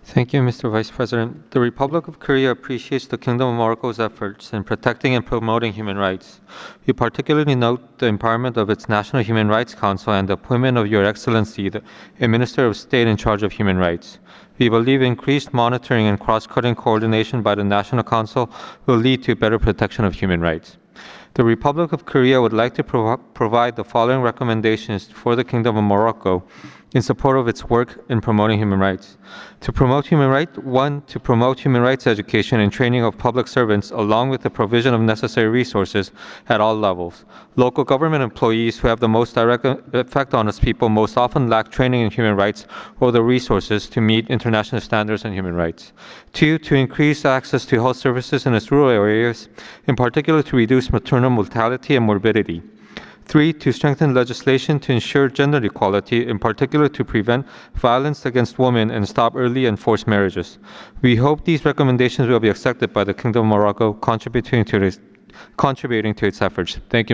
Thank you, Mr. Vice President. The Republic of Korea appreciates the Kingdom of Morocco's efforts in protecting and promoting human rights. We particularly note the empowerment of its National Human Rights Council and the appointment of Your Excellency, a Minister of State in charge of human rights. We believe increased monitoring and cross-cutting coordination by the National Council will lead to better protection of human rights. The Republic of Korea would like to provide the following recommendations for the Kingdom of Morocco in support of its work in promoting human rights. To promote human rights, one, to promote human rights education and training of public servants along with the provision of necessary resources at all levels. Local government employees who have the most direct effect on its people most often lack training in human rights or the resources to meet international standards on human rights. Two, to increase access to health services in its rural areas, in particular to reduce maternal mortality and morbidity. Three, to strengthen legislation to ensure gender equality, in particular to prevent violence against women and stop early and forced marriages. We hope these recommendations will be accepted by the Kingdom of Morocco, contributing to its efforts. Thank you.